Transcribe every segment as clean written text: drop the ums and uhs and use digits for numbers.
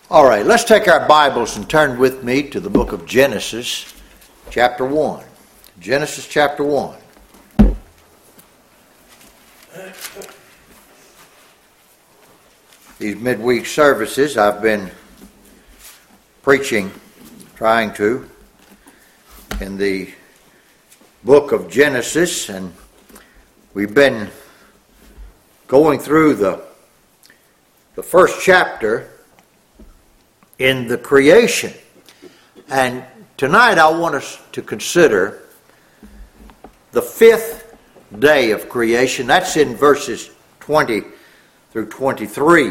All right, let's take our Bibles and turn with me to the book of Genesis, chapter 1. Genesis chapter 1. These midweek services I've been preaching, trying to, in the book of Genesis, and we've been going through the first chapter in the creation. And tonight I want us to consider the fifth day of creation. That's in verses 20 through 23.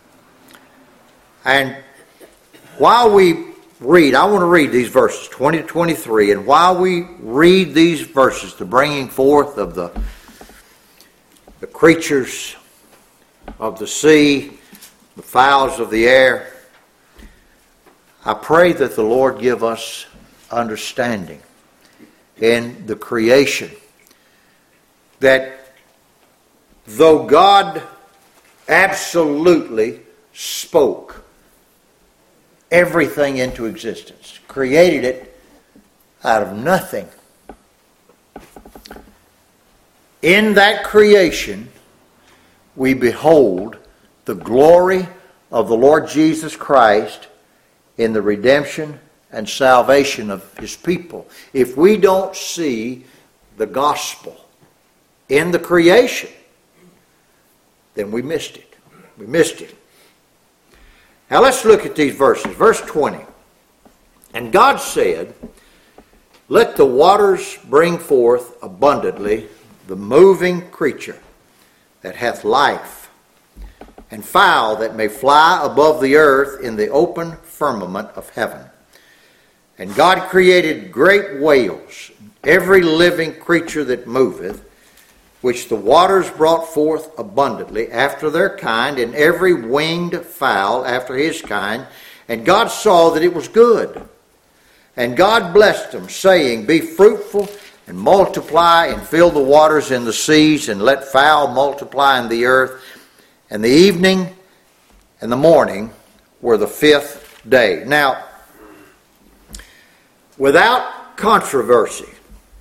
And while we read, I want to read these verses, 20 to 23, and while we read these verses, the bringing forth of the creatures of the sea, the fowls of the air, I pray that the Lord give us understanding in the creation. That though God absolutely spoke everything into existence, created it out of nothing, in that creation we behold the glory of the Lord Jesus Christ in the redemption and salvation of His people. If we don't see the gospel in the creation, then we missed it. We missed it. Now let's look at these verses. Verse 20. And God said, "Let the waters bring forth abundantly the moving creature that hath life, and fowl that may fly above the earth in the open firmament of heaven. And God created great whales, every living creature that moveth, which the waters brought forth abundantly after their kind, and every winged fowl after his kind. And God saw that it was good. And God blessed them, saying, Be fruitful, and multiply, and fill the waters in the seas, and let fowl multiply in the earth. And the evening and the morning were the fifth day." Now, without controversy,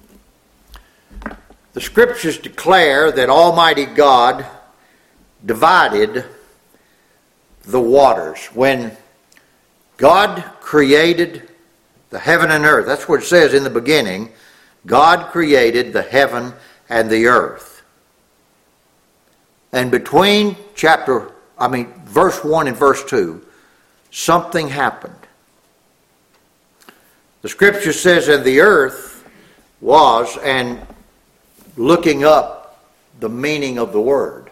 the Scriptures declare that Almighty God divided the waters. When God created the heaven and earth, that's what it says in the beginning, God created the heaven and the earth. And between verse 1 and verse 2, something happened. The Scripture says, "And the earth was," and looking up the meaning of the word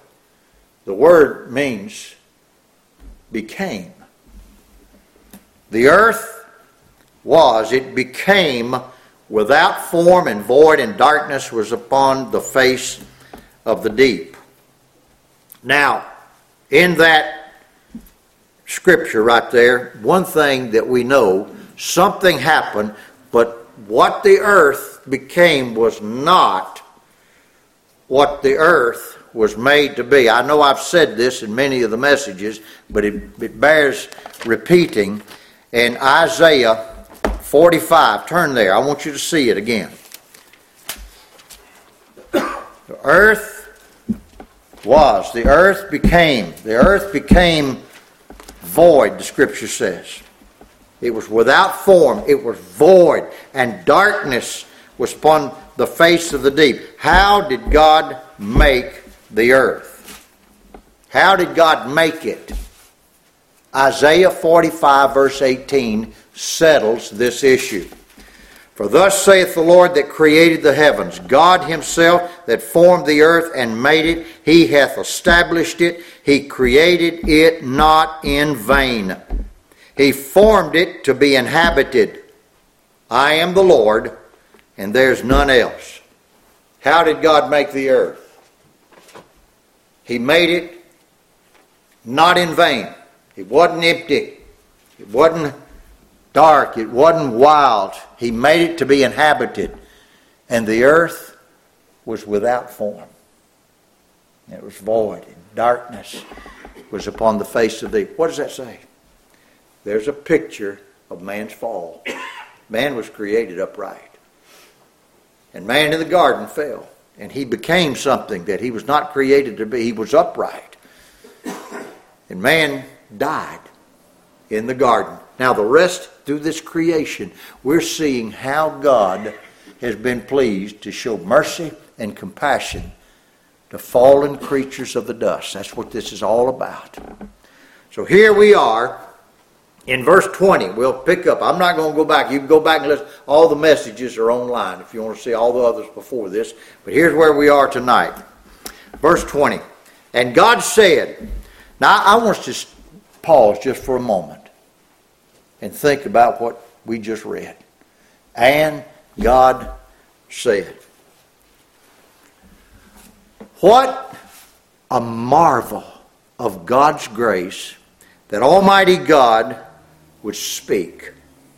means became. The earth was, it became without form and void, and darkness was upon the face of the deep. Now, in that Scripture right there, one thing that we know, something happened, but what the earth became was not what the earth was made to be. I know I've said this in many of the messages, but it bears repeating. In Isaiah 45, turn there, I want you to see it again. The earth became void, the Scripture says. It was without form, it was void, and darkness was upon the face of the deep. How did God make the earth? How did God make it? Isaiah 45 verse 18 settles this issue. "For thus saith the Lord that created the heavens, God Himself that formed the earth and made it, He hath established it, He created it not in vain. He formed it to be inhabited. I am the Lord, and there's none else." How did God make the earth? He made it not in vain. It wasn't empty. It wasn't dark. It wasn't wild. He made it to be inhabited. And the earth was without form. It was void. And darkness was upon the face of the deep. What does that say? there's a picture of man's fall. Man was created upright. And man in the garden fell. And he became something that he was not created to be. He was upright. And man died in the garden. Now the rest through this creation, we're seeing how God has been pleased to show mercy and compassion to fallen creatures of the dust. That's what this is all about. So here we are in verse 20. We'll pick up. I'm not going to go back. You can go back and listen. All the messages are online if you want to see all the others before this. But here's where we are tonight. Verse 20. And God said, now I want us to pause just for a moment and think about what we just read. And God said. What a marvel of God's grace that Almighty God would speak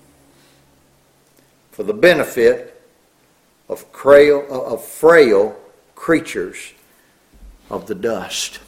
for the benefit of frail creatures of the dust.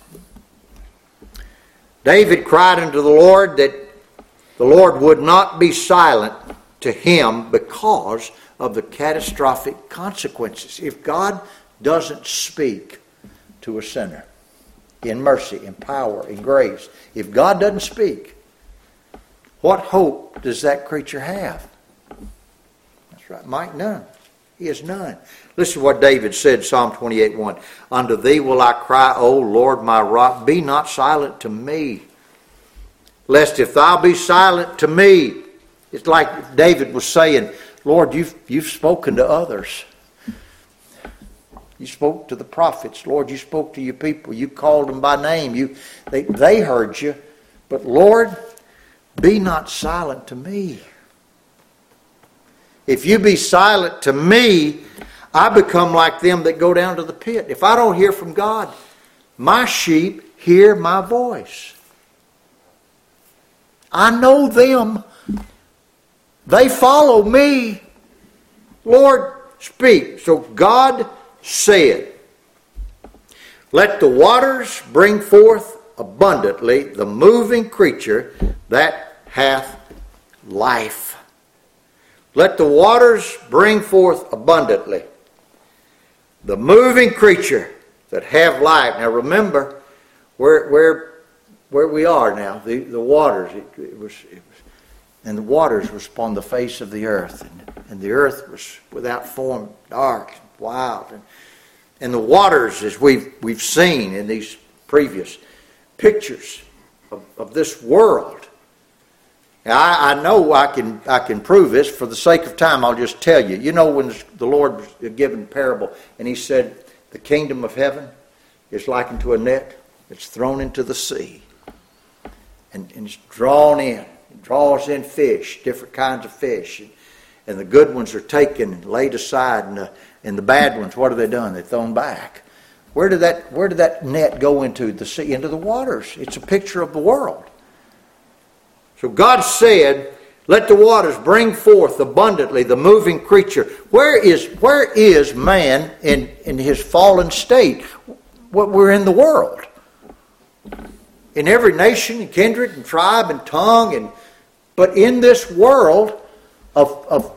David cried unto the Lord that the Lord would not be silent to him because of the catastrophic consequences. If God doesn't speak to a sinner in mercy, in power, in grace, if God doesn't speak, what hope does that creature have? That's right, Mike, none. He has none. Listen to what David said, Psalm 28:1. Unto thee will I cry, O Lord my rock, be not silent to me. Lest if thou be silent to me, it's like David was saying, Lord, you've spoken to others. You spoke to the prophets. Lord, you spoke to your people. You called them by name. They heard you. But Lord, be not silent to me. If you be silent to me, I become like them that go down to the pit. If I don't hear from God, my sheep hear my voice. I know them. They follow me. Lord, speak. So God said, let the waters bring forth abundantly the moving creature that hath life. Let the waters bring forth abundantly the moving creature that have life. Now remember where we are now. The waters, it was, and the waters was upon the face of the earth, and the earth was without form, dark, wild, and the waters, as we've seen in these previous pictures of this world. Now, I know I can prove this. For the sake of time, I'll just tell you. You know when the Lord was given parable, and he said, the kingdom of heaven is likened to a net that's thrown into the sea, and it's drawn in. It draws in fish, different kinds of fish, and the good ones are taken and laid aside, and the bad ones, what have they done? They're thrown back. Where did that net go into? The sea, into the waters. It's a picture of the world. So God said, let the waters bring forth abundantly the moving creature. Where is man in his fallen state? We're in the world. In every nation and kindred and tribe and tongue, but in this world of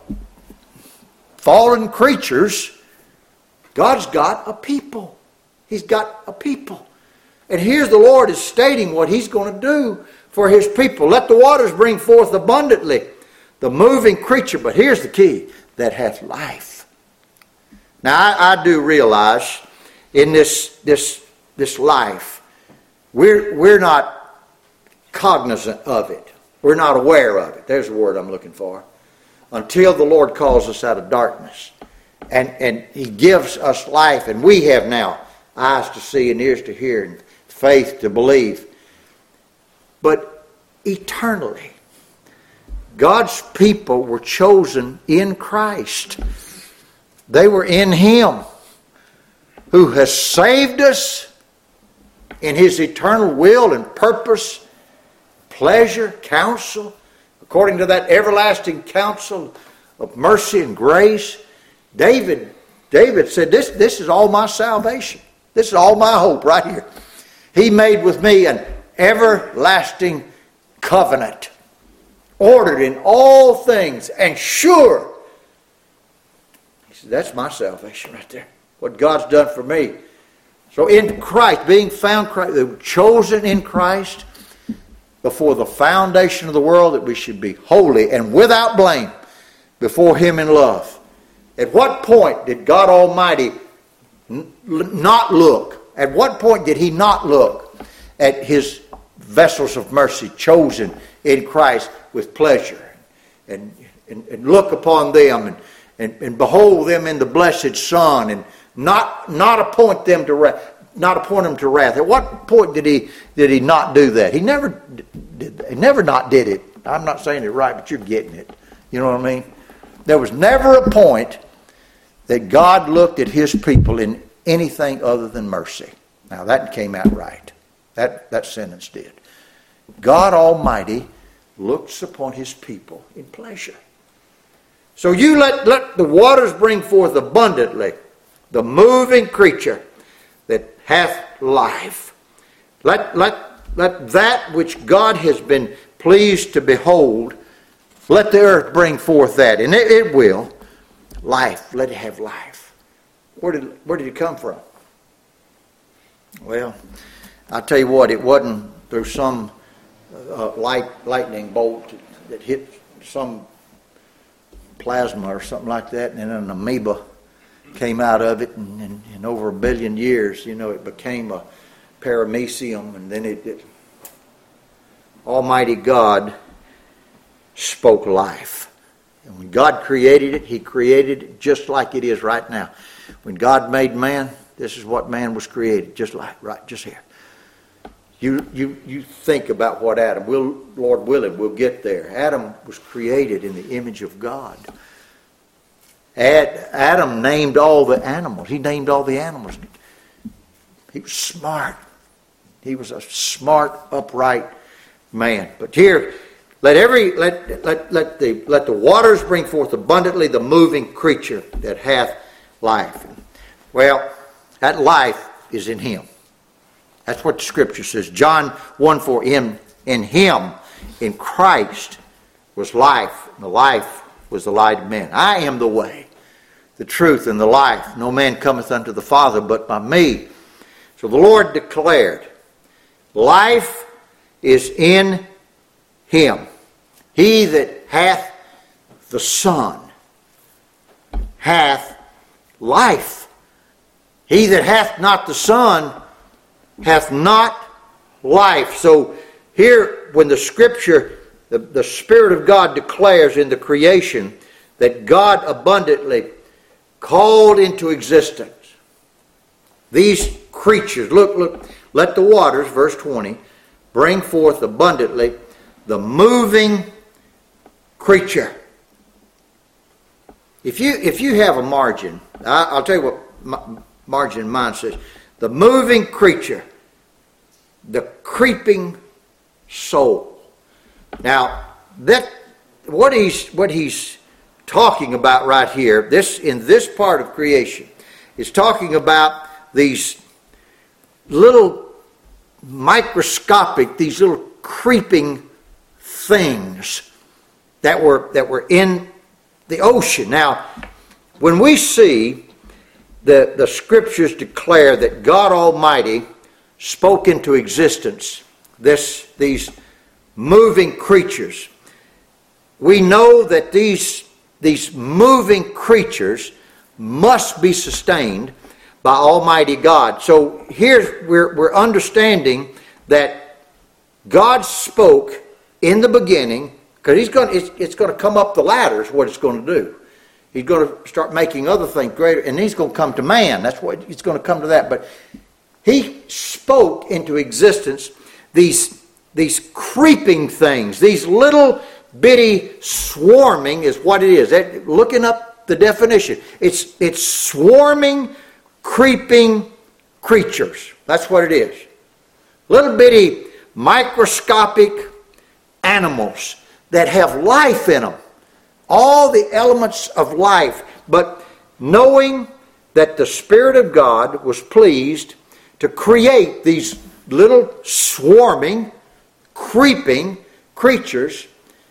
fallen creatures, God's got a people. He's got a people. And here's the Lord is stating what he's going to do for his people. Let the waters bring forth abundantly the moving creature. But here's the key, that hath life. Now I do realize in this life, we're not cognizant of it. We're not aware of it. There's the word I'm looking for. Until the Lord calls us out of darkness. And he gives us life. And we have now eyes to see and ears to hear and faith to believe. But eternally, God's people were chosen in Christ. They were in him who has saved us in his eternal will and purpose, pleasure, counsel, according to that everlasting counsel of mercy and grace. David said, this is all my salvation. This is all my hope right here. He made with me an everlasting covenant. ordered in all things, and sure. He said, that's my salvation right there. What God's done for me. So in Christ, being found Christ, chosen in Christ before the foundation of the world, that we should be holy and without blame before Him in love. At what point did God Almighty not look? At what point did He not look at His vessels of mercy chosen in Christ with pleasure and look upon them and behold them in the blessed Son and not appoint them to wrath? Not appoint them to wrath. At what point did he not do that? He never did. He never not did it. I'm not saying it right, but you're getting it. You know what I mean? There was never a point that God looked at His people in anything other than mercy. Now that came out right. That sentence did. God Almighty looks upon His people in pleasure. So you let the waters bring forth abundantly the moving creature that hath life. Let that which God has been pleased to behold, let the earth bring forth that. And it will. Life. Let it have life. Where did it come from? Well, I'll tell you what, it wasn't through some lightning bolt that hit some plasma or something like that, and then an amoeba came out of it, and in over 1 billion years, it became a paramecium, and then Almighty God spoke life. And when God created it, He created it just like it is right now. When God made man, this is what man was created, just here. You think about what Adam, Lord willing, we'll get there. Adam was created in the image of God. Adam named all the animals. He named all the animals. He was smart. He was a smart, upright man. But here, let the waters bring forth abundantly the moving creature that hath life. Well, that life is in Him. That's what the Scripture says. John 1:4, in Him, in Christ, was life. And the life was the light of men. I am the way, the truth, and the life. No man cometh unto the Father but by me. So the Lord declared, life is in Him. He that hath the Son hath life. He that hath not the Son hath not life. So here, when the Scripture, the Spirit of God declares in the creation that God abundantly called into existence these creatures. Look, let the waters, verse 20, bring forth abundantly the moving creature. If you have a margin, I'll tell you what margin in mine says. The moving creature, the creeping soul. Now, what he's talking about right here, in this part of creation, is talking about these little microscopic, these little creeping things that were in the ocean. Now, when we see the Scriptures declare that God Almighty spoke into existence these moving creatures, we know that these moving creatures must be sustained by Almighty God. So here we're understanding that God spoke in the beginning, because it's going to come up the ladder is what it's going to do. He's going to start making other things greater, and he's going to come to man. That's what it's going to come to that. But He spoke into existence these creeping things, these little bitty swarming is what it is. Looking up the definition, it's swarming, creeping creatures. That's what it is. Little bitty microscopic animals that have life in them. All the elements of life. But knowing that the Spirit of God was pleased to create these little swarming, creeping creatures,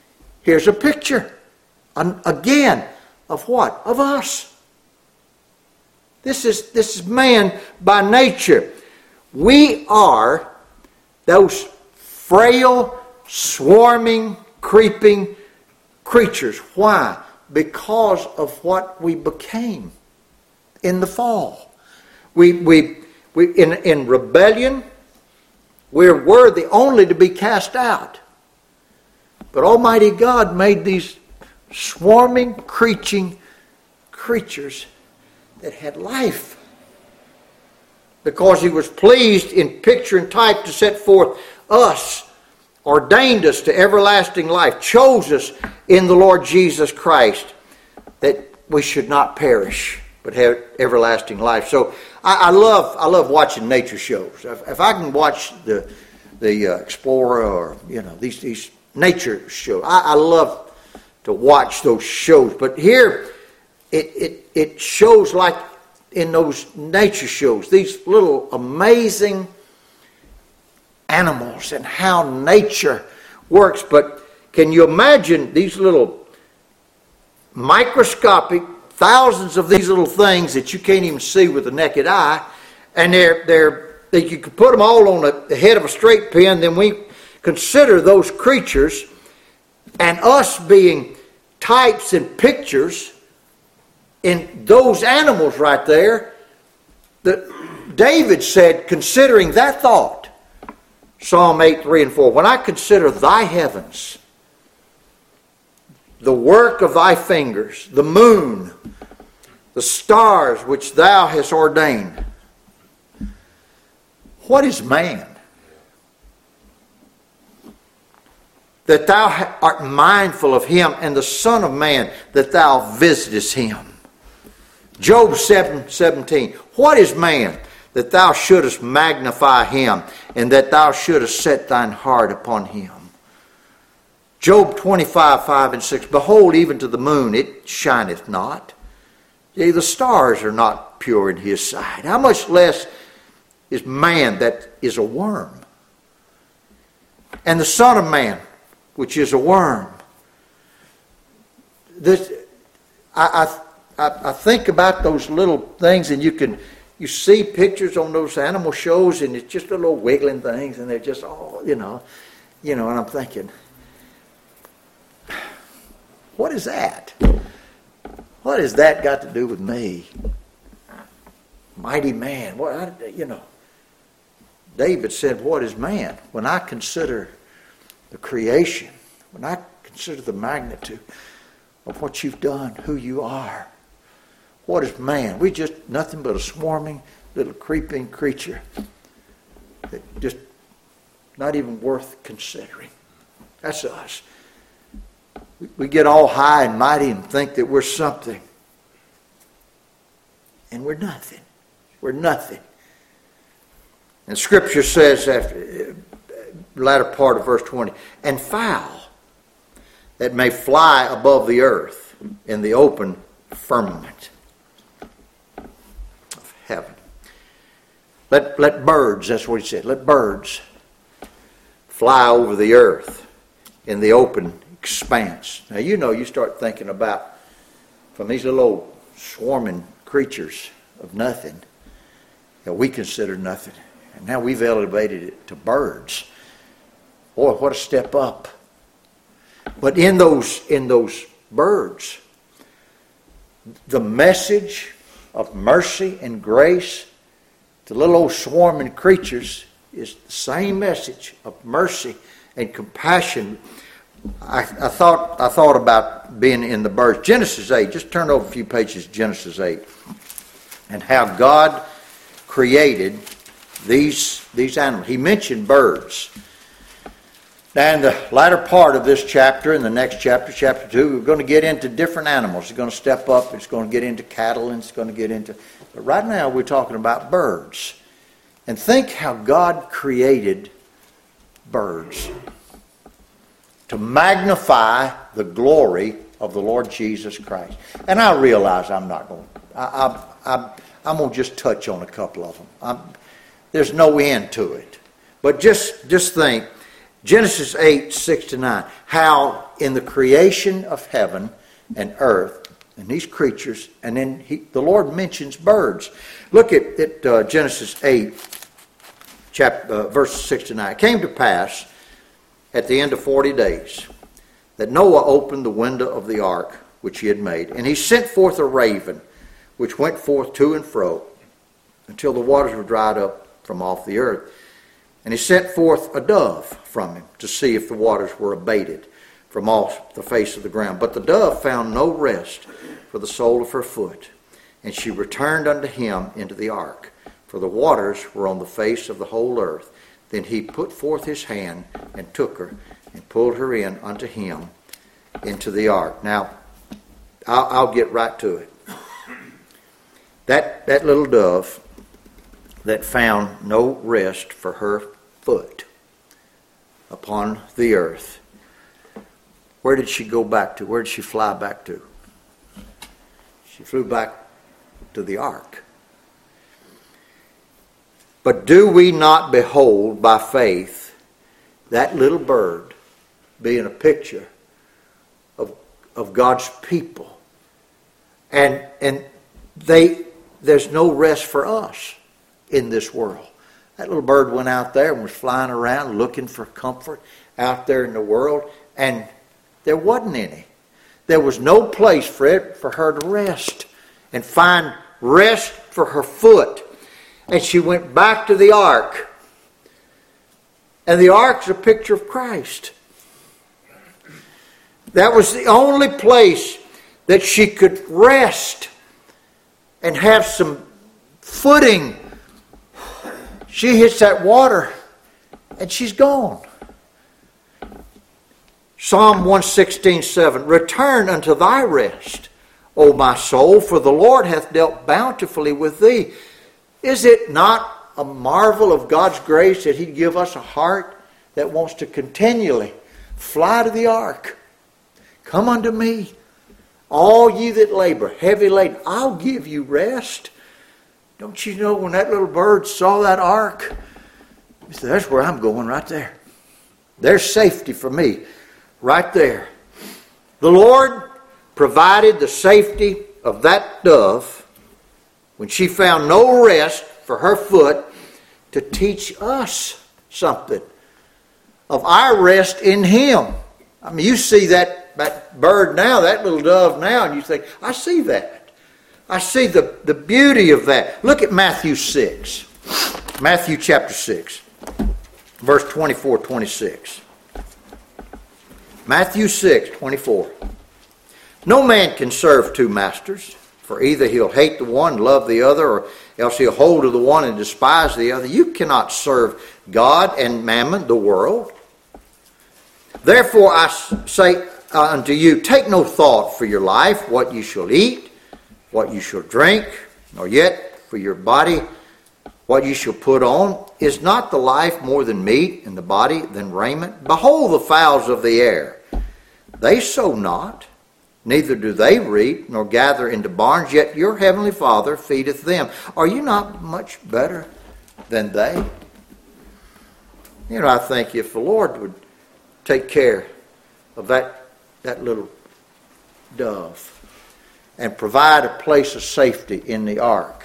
Here's a picture, again, of what? Of us. This is man by nature. We are those frail, swarming, creeping creatures. Why? Because of what we became in the fall. We in rebellion, we're worthy only to be cast out. But Almighty God made these swarming, creeping creatures that had life. Because He was pleased in picture and type to set forth us, ordained us to everlasting life, chose us in the Lord Jesus Christ, that we should not perish, but have everlasting life. So I love watching nature shows. If I can watch the Explorer or these nature shows, I love to watch those shows. But here it shows like in those nature shows, these little amazing animals and how nature works. But can you imagine these little microscopic, thousands of these little things that you can't even see with the naked eye, and you could put them all on the head of a straight pin. Then we consider those creatures and us being types and pictures in those animals right there. That David said, considering that thought, Psalm 8, 3 and 4, when I consider thy heavens, the work of thy fingers, the moon, the stars which thou hast ordained. What is man? That thou art mindful of him, and the Son of Man, that thou visitest him. Job 7:17. What is man, that thou shouldest magnify him, and that thou shouldest set thine heart upon him? Job 25, 5 and 6. Behold, even to the moon it shineth not. Yea, the stars are not pure in his sight. How much less is man that is a worm? And the Son of Man, which is a worm. I think about those little things, and you see pictures on those animal shows, and it's just little wiggling things, and they're just all, and I'm thinking, what is that? What has that got to do with me? Mighty man. David said, what is man? When I consider the creation, when I consider the magnitude of what you've done, who you are, what is man? We're just nothing but a swarming, little creeping creature that just not even worth considering. That's us. We get all high and mighty and think that we're something. And we're nothing. We're nothing. And Scripture says, after the latter part of verse 20, and fowl that may fly above the earth in the open firmament of heaven. Let birds, that's what he said, let birds fly over the earth in the open expanse. Now, you start thinking about, from these little old swarming creatures of nothing that we consider nothing, and now we've elevated it to birds. Boy, what a step up. But in those birds, the message of mercy and grace to little old swarming creatures is the same message of mercy and compassion. I thought about being in the birds. Genesis 8, just turn over a few pages to Genesis 8, and how God created these animals. He mentioned birds. Now, in the latter part of this chapter, in the next chapter, chapter 2, we're going to get into different animals. It's going to step up. It's going to get into cattle, and it's going to get into... But right now, we're talking about birds. And think how God created birds to magnify the glory of the Lord Jesus Christ. And I realize I'm not going... I'm going to just touch on a couple of them. There's no end to it. But just think... Genesis 8, 6 to 9, how in the creation of heaven and earth and these creatures, and then the Lord mentions birds. Look at Genesis 8, verses 6 to 9. It came to pass at the end of 40 days that Noah opened the window of the ark which he had made, and he sent forth a raven, which went forth to and fro until the waters were dried up from off the earth. And he sent forth a dove from him to see if the waters were abated from off the face of the ground. But the dove found no rest for the sole of her foot, and she returned unto him into the ark, for the waters were on the face of the whole earth. Then he put forth his hand and took her and pulled her in unto him into the ark. Now, I'll get right to it. That little dove that found no rest for her foot upon the earth, where did she go back to? Where did she fly back to? She flew back to the ark. But do we not behold by faith that little bird being a picture of God's people? And there's no rest for us in this world. That little bird went out there and was flying around looking for comfort out there in the world, and there wasn't any. There was no place for her to rest and find rest for her foot. And she went back to the ark. And the ark's a picture of Christ. That was the only place that she could rest and have some footing. She hits that water and she's gone. Psalm 116:7, return unto thy rest, O my soul, for the Lord hath dealt bountifully with thee. Is it not a marvel of God's grace that He'd give us a heart that wants to continually fly to the ark? Come unto me, all ye that labor, heavy laden, I'll give you rest. Don't you know when that little bird saw that ark, he said, that's where I'm going right there. There's safety for me right there. The Lord provided the safety of that dove when she found no rest for her foot to teach us something of our rest in Him. I mean, you see that bird now, that little dove now, and you think, I see that. I see the beauty of that. Look at Matthew 6. Matthew chapter 6, verse 24-26. Matthew 6:24. No man can serve two masters, for either he'll hate the one and love the other, or else he'll hold to the one and despise the other. You cannot serve God and mammon, the world. Therefore I say unto you, take no thought for your life, what you shall eat, what you shall drink, nor yet for your body, what you shall put on. Is not the life more than meat, and the body than raiment? Behold the fowls of the air. They sow not, neither do they reap, nor gather into barns, yet your heavenly Father feedeth them. Are you not much better than they? You know, I think if the Lord would take care of that little dove and provide a place of safety in the ark,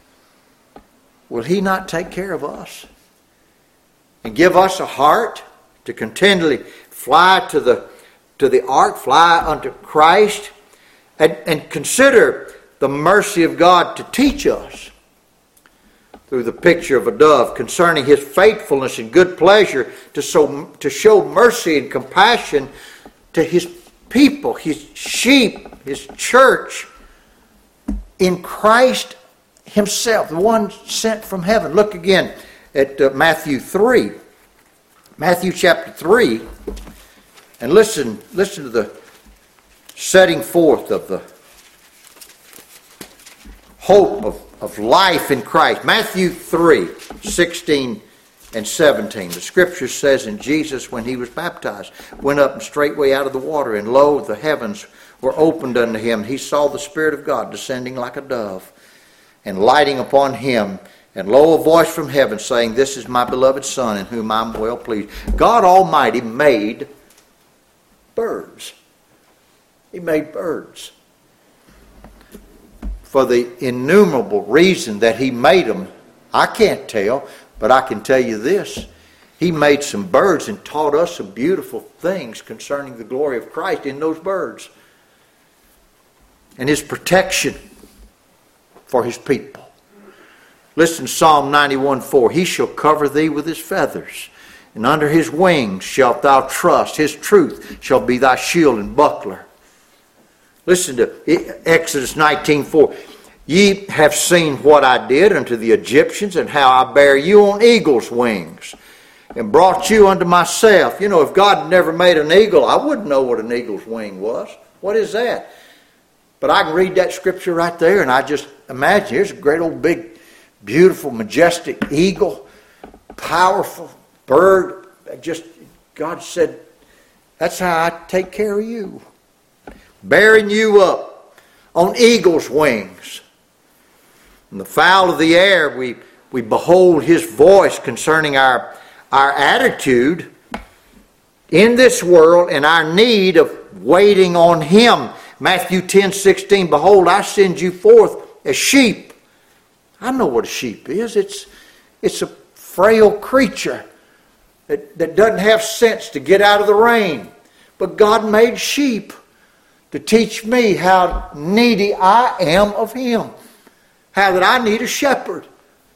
will He not take care of us and give us a heart to continually fly to the ark, fly unto Christ, and consider the mercy of God to teach us through the picture of a dove concerning His faithfulness and good pleasure to show mercy and compassion to His people, His sheep, His church in Christ Himself, the one sent from heaven. Look again at Matthew 3. Matthew chapter 3. And listen to the setting forth of the hope of life in Christ. Matthew 3, 16 and 17. The Scripture says, and Jesus, when He was baptized, went up and straightway out of the water, and lo, the heavens were opened unto Him. He saw the Spirit of God descending like a dove, and lighting upon Him. And lo, a voice from heaven saying, this is my beloved Son, in whom I'm well pleased. God Almighty made birds. He made birds. For the innumerable reason that He made them, I can't tell, but I can tell you this. He made some birds and taught us some beautiful things concerning the glory of Christ in those birds. And His protection for His people. Listen to Psalm 91:4. He shall cover thee with His feathers, and under His wings shalt thou trust. His truth shall be thy shield and buckler. Listen to Exodus 19:4. Ye have seen what I did unto the Egyptians, and how I bare you on eagle's wings, and brought you unto myself. You know, if God had never made an eagle, I wouldn't know what an eagle's wing was. What is that? But I can read that scripture right there, and I just imagine here's a great old big, beautiful, majestic eagle, powerful bird. Just God said, that's how I take care of you. Bearing you up on eagle's wings. And the fowl of the air, we behold His voice concerning our attitude in this world and our need of waiting on Him. Matthew 10:16, behold, I send you forth as sheep. I know what a sheep is. It's a frail creature that doesn't have sense to get out of the rain. But God made sheep to teach me how needy I am of Him. How that I need a shepherd.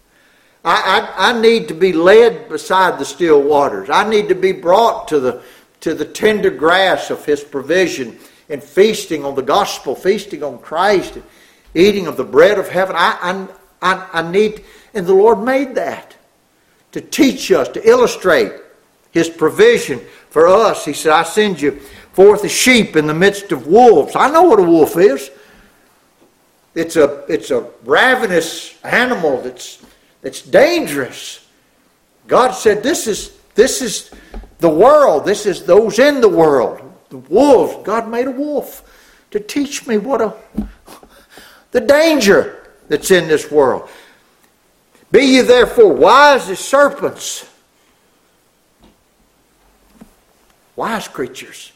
I need to be led beside the still waters. I need to be brought to the tender grass of His provision and feasting on the gospel, feasting on Christ, and eating of the bread of heaven. I need, and the Lord made that to teach us, to illustrate His provision for us. He said, I send you forth as sheep in the midst of wolves. I know what a wolf is. It's a ravenous animal that's dangerous. God said, this is the world. This is those in the world. The wolves. God made a wolf to teach me the danger that's in this world. Be ye therefore wise as serpents. Wise creatures.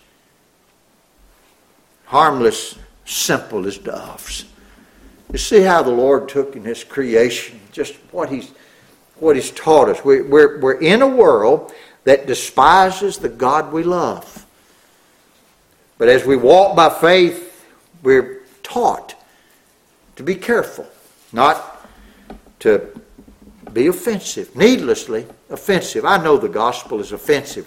Harmless, simple as doves. You see how the Lord took in His creation, just what He's taught us. We're in a world that despises the God we love. But as we walk by faith, we're taught to be careful, not to be offensive, needlessly offensive. I know the gospel is offensive,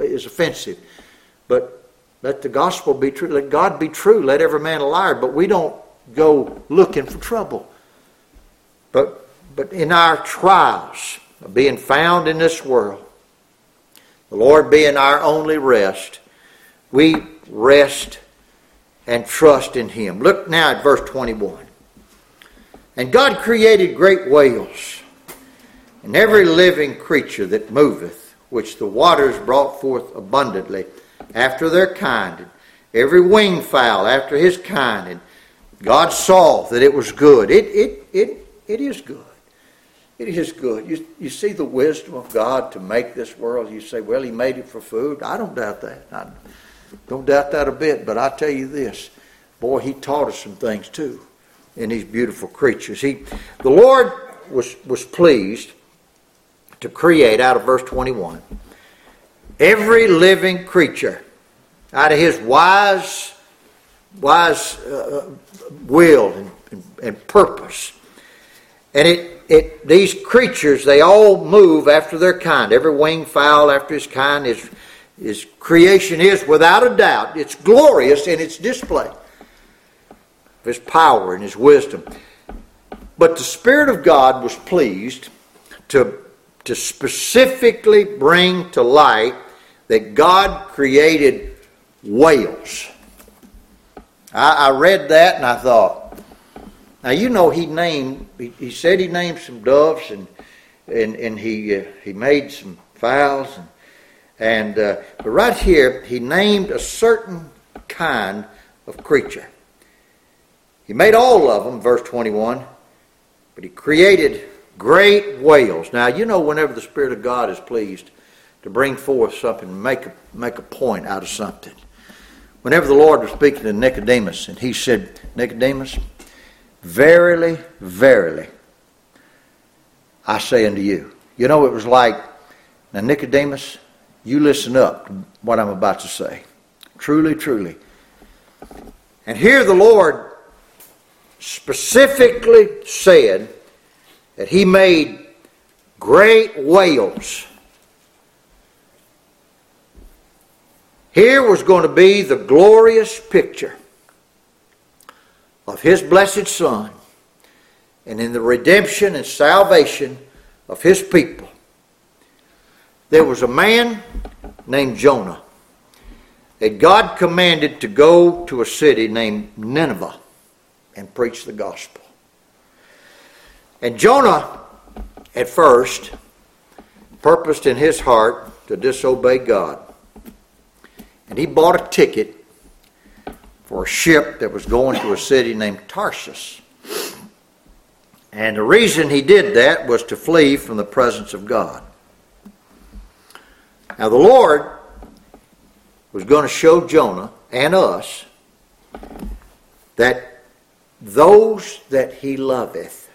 but let the gospel be true. Let God be true. Let every man a liar. But we don't go looking for trouble. But in our trials of being found in this world, the Lord being our only rest, we rest and trust in Him. Look now at verse 21. And God created great whales, and every living creature that moveth, which the waters brought forth abundantly after their kind, and every winged fowl after his kind. And God saw that it was good. It is good. It is good. You see the wisdom of God to make this world. You say, well, He made it for food. I don't doubt that. I don't doubt that a bit. But I tell you this, boy, He taught us some things too in these beautiful creatures. The Lord was pleased to create, out of verse 21, every living creature out of His wise will and purpose. And these creatures, they all move after their kind. Every winged fowl after his kind. His creation is, without a doubt, it's glorious in its display of His power and His wisdom. But the Spirit of God was pleased to specifically bring to light that God created whales. I read that and I thought, now you know He said He named some doves and He made some fowls but right here He named a certain kind of creature. He made all of them, verse 21, but He created great whales. Now you know whenever the Spirit of God is pleased to bring forth something, make a point out of something, whenever the Lord was speaking to Nicodemus, and he said, Nicodemus, verily, verily, I say unto you. You know, it was like, now Nicodemus, you listen up to what I'm about to say. Truly, truly. And here the Lord specifically said that he made great whales. Here was going to be the glorious picture of his blessed Son and in the redemption and salvation of his people. There was a man named Jonah that God commanded to go to a city named Nineveh and preach the gospel. And Jonah, at first, purposed in his heart to disobey God. And he bought a ticket for a ship that was going to a city named Tarsus. And the reason he did that was to flee from the presence of God. Now the Lord was going to show Jonah and us that those that he loveth,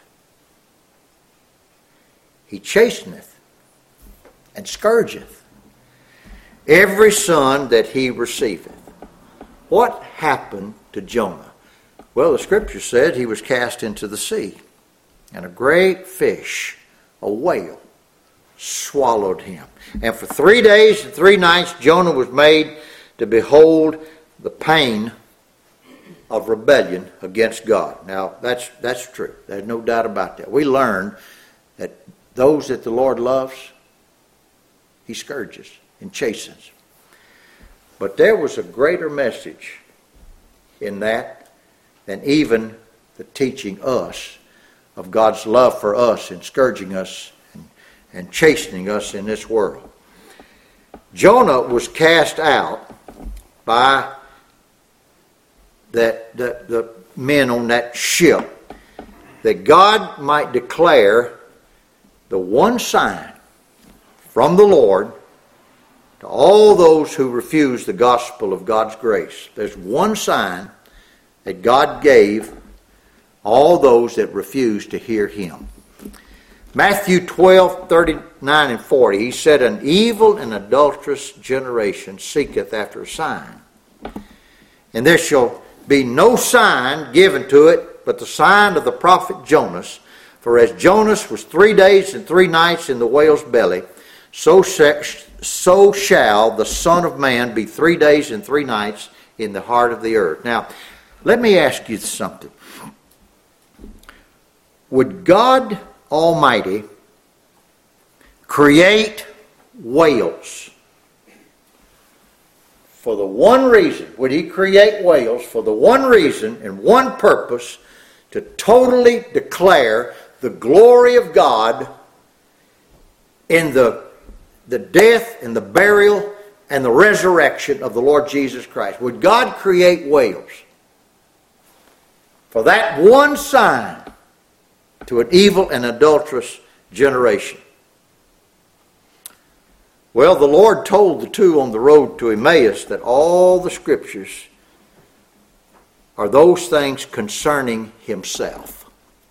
he chasteneth and scourgeth every son that he receiveth. What happened to Jonah? Well, the scripture said he was cast into the sea, and a great fish, a whale, swallowed him. And for 3 days and 3 nights Jonah was made to behold the pain of rebellion against God. Now, that's true. There's no doubt about that. We learn that those that the Lord loves, he scourges and chastens. But there was a greater message in that than even the teaching us of God's love for us and scourging us and chastening us in this world. Jonah was cast out by the men on that ship that God might declare the one sign from the Lord to all those who refuse the gospel of God's grace. There's one sign that God gave all those that refuse to hear him. Matthew 12:39 and 40, he said, an evil and adulterous generation seeketh after a sign. And there shall be no sign given to it but the sign of the prophet Jonas. For as Jonas was 3 days and 3 nights in the whale's belly, so shall the Son of Man be 3 days and 3 nights in the heart of the earth. Now, let me ask you something. Would God Almighty create whales for the one reason? Would he create whales for the one reason and one purpose to totally declare the glory of God in the death and the burial and the resurrection of the Lord Jesus Christ? Would God create whales for that one sign to an evil and adulterous generation? Well, the Lord told the two on the road to Emmaus that all the scriptures are those things concerning himself.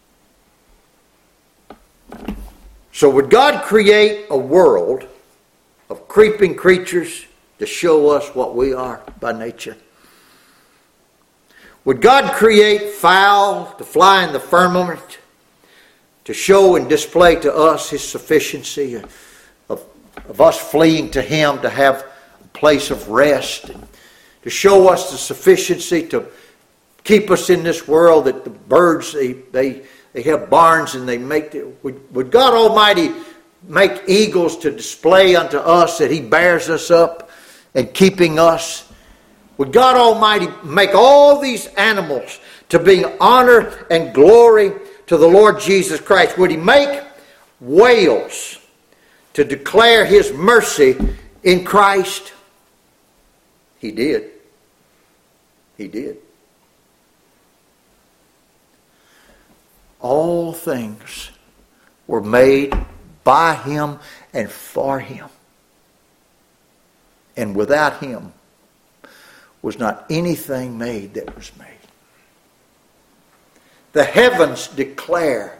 So would God create a world of creeping creatures to show us what we are by nature? Would God create fowl to fly in the firmament to show and display to us his sufficiency of us fleeing to him to have a place of rest, and to show us the sufficiency to keep us in this world, that the birds, they have barns and they make it. Would God Almighty make eagles to display unto us that he bears us up and keeping us? Would God Almighty make all these animals to bring honor and glory to the Lord Jesus Christ? Would he make whales to declare his mercy in Christ? He did. He did. All things were made by him and for him. And without him, was not anything made that was made. The heavens declare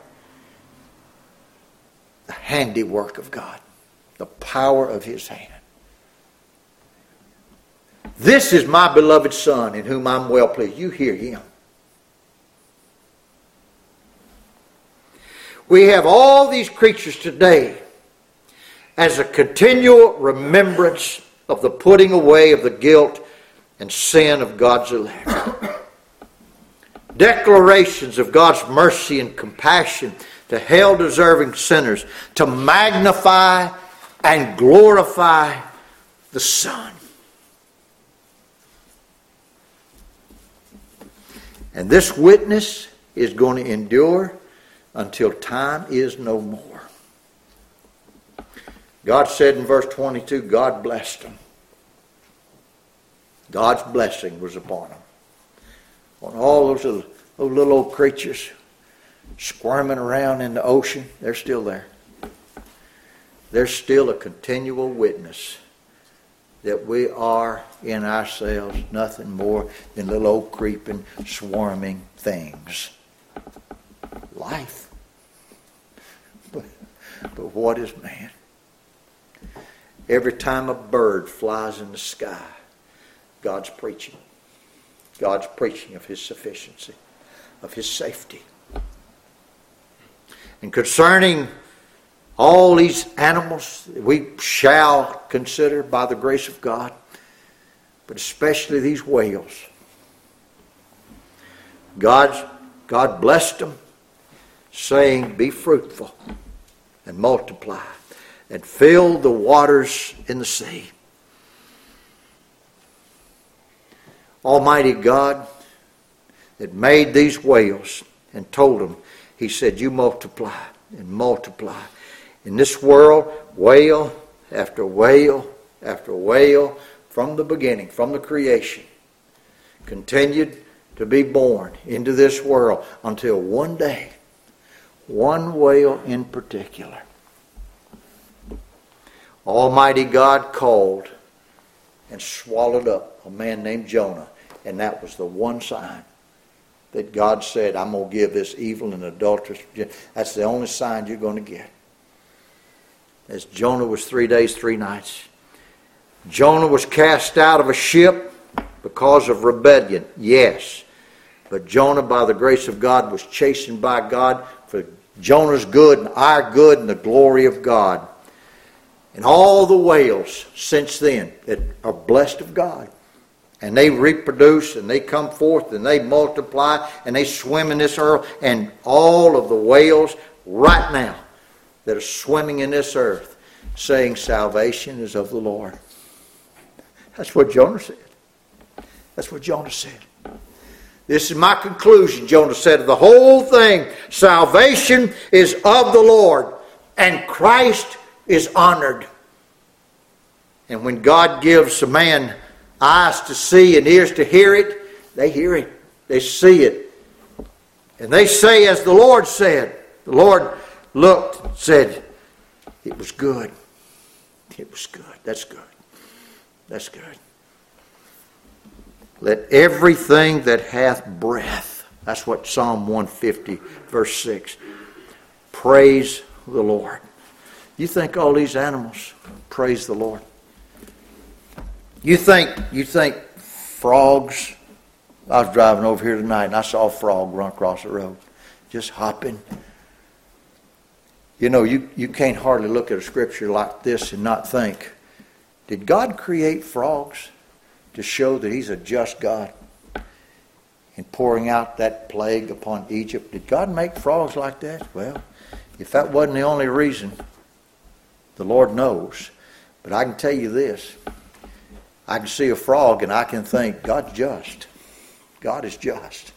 the handiwork of God, the power of His hand. This is my beloved Son, in whom I'm well pleased. You hear Him. We have all these creatures today as a continual remembrance of the putting away of the guilt and sin of God's elect. Declarations of God's mercy and compassion to hell-deserving sinners, to magnify and glorify the Son. And this witness is going to endure until time is no more. God said in verse 22, God blessed them. God's blessing was upon them. On all those little old creatures squirming around in the ocean, they're still there. There's still a continual witness that we are in ourselves nothing more than little old creeping, swarming things. Life. But what is man? Every time a bird flies in the sky, God's preaching. God's preaching of His sufficiency, of His safety. And concerning all these animals we shall consider by the grace of God, but especially these whales. God blessed them, saying, be fruitful and multiply and fill the waters in the sea. Almighty God that made these whales and told them, He said, you multiply and multiply. In this world, whale after whale after whale from the beginning, from the creation, continued to be born into this world until one day, one whale in particular, Almighty God called and swallowed up a man named Jonah. And that was the one sign that God said, I'm going to give this evil and adulterous. That's the only sign you're going to get. As Jonah was 3 days, 3 nights. Jonah was cast out of a ship because of rebellion. Yes. But Jonah, by the grace of God, was chastened by God for Jonah's good and our good and the glory of God. And all the whales since then that are blessed of God. And they reproduce and they come forth and they multiply and they swim in this earth. And all of the whales right now that are swimming in this earth saying salvation is of the Lord. That's what Jonah said. That's what Jonah said. This is my conclusion, Jonah said, of the whole thing. Salvation is of the Lord and Christ is honored. And when God gives a man eyes to see and ears to hear it, they hear it. They see it. And they say as the Lord said. The Lord looked and said, it was good. It was good. That's good. That's good. Let everything that hath breath, that's what Psalm 150 verse 6, praise the Lord. You think all these animals praise the Lord? You think frogs? I was driving over here tonight and I saw a frog run across the road, just hopping. You know, you can't hardly look at a scripture like this and not think, did God create frogs to show that He's a just God in pouring out that plague upon Egypt? Did God make frogs like that? Well, if that wasn't the only reason, the Lord knows. But I can tell you this. I can see a frog and I can think, God's just. God is just.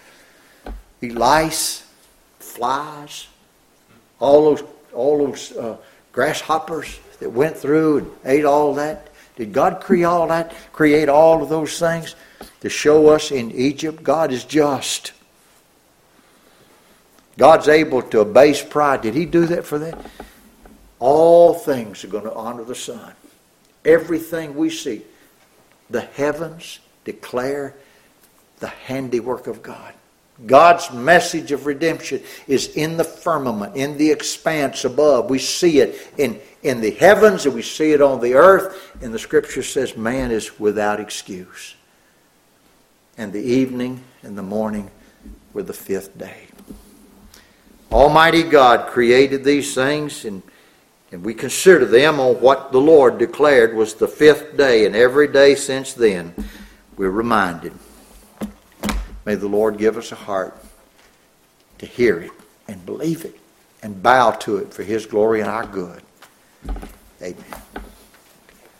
Lice, flies, all those grasshoppers that went through and ate all that. Did God create all of those things to show us in Egypt God is just? God's able to abase pride. Did He do that for them? All things are going to honor the Son. Everything we see, the heavens declare the handiwork of God. God's message of redemption is in the firmament, in the expanse above. We see it in the heavens and we see it on the earth. And the Scripture says man is without excuse. And the evening and the morning were the fifth day. Almighty God created these things, and we consider them on what the Lord declared was the fifth day, and every day since then we're reminded. May the Lord give us a heart to hear it and believe it and bow to it for His glory and our good. Amen.